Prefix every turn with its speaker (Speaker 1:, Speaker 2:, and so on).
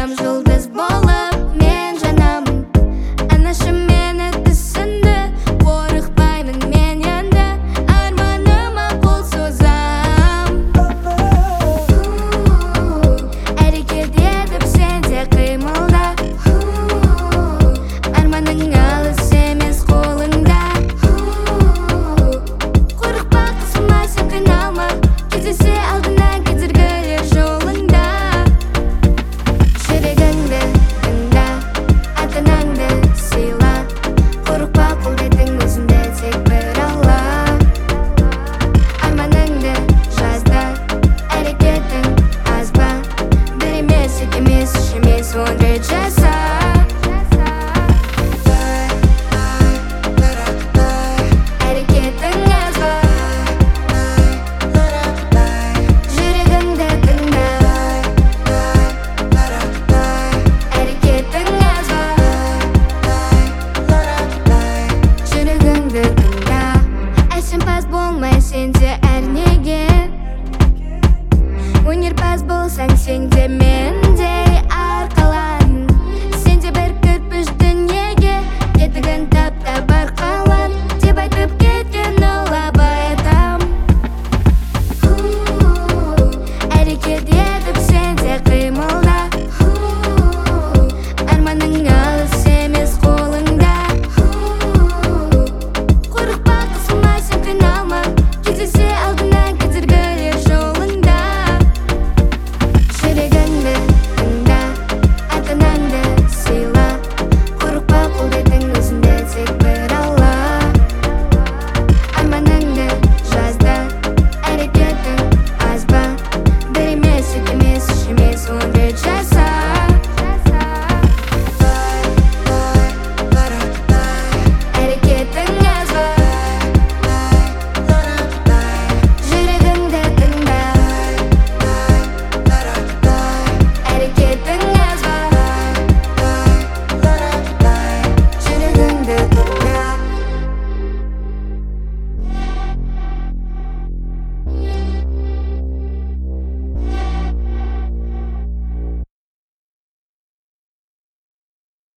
Speaker 1: Адам жұлдыз болып мен жанамын. Анашым мені түсінді, қорықпаймын мен енді, арманыма қол созам. Әрекет етіп сен де қимылда, арманың алыс емес қолыңда. Қорықпа, қысылма, сен қиналма, кездесе алдыңа кедергілер жолыңда. Жүрегіңді тыңда, ата-анаңды сыйла, қорықпа, қолдайтын өзіңді тек бір Алла. Арманыңды жазда, әрекетің аз ба, бір емес, екі емес, үш емес, он